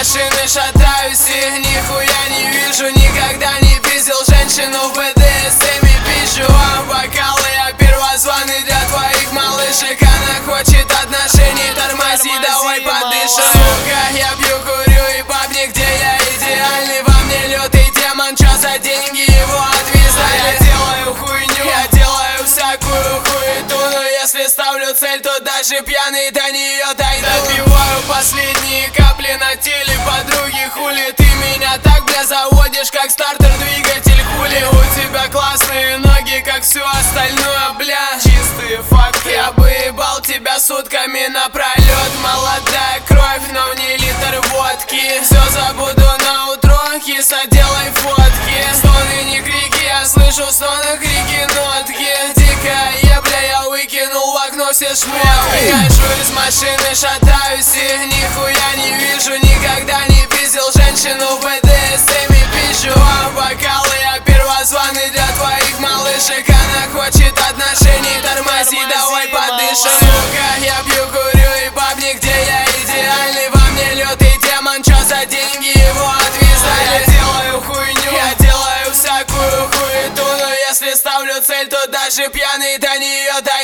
машины шатаюсь и нихуя не вижу. Никогда не пиздил женщину в БДСМе пищу. А бокалы я первозваный для твоих малышек. Она хочет отношений, тормози, давай подышим. Сука, я пью, курю и бабник, где я идеальный. Во мне лютый демон, чё за деньги его отвязали. Я делаю хуйню, я делаю всякую хуету. Но если ставлю цель, то даже пьяный до нее дойду. Допиваю последние капли на теле подруги. Хули ты меня так, бля, заводишь, как стартер двигатель. Хули у тебя классные ноги, как все остальное, бля. Чистые факты. Я бы ебал тебя сутками напролет. Молодая кровь, но в ней литр водки. Все забуду на утро, киса, делай фотки. Стоны, не крики, я слышу в стонах крики, нотки. Дикая ебля, я выкинул в окно все шмотки. Выхожу из машины, шатаюсь и нихуя не вижу. Никогда не пиздил женщину в БДСМе пищу. А бокалы я первозваный для твоих малышек. Она хочет отношений, тормози, давай подышим. Сука, я пью, курю и бабник, где я идеальный. Во мне лютый демон, чё за деньги его отвязали. Я делаю хуйню, я делаю всякую хуету. Но если ставлю цель, то даже пьяный до нее дойду.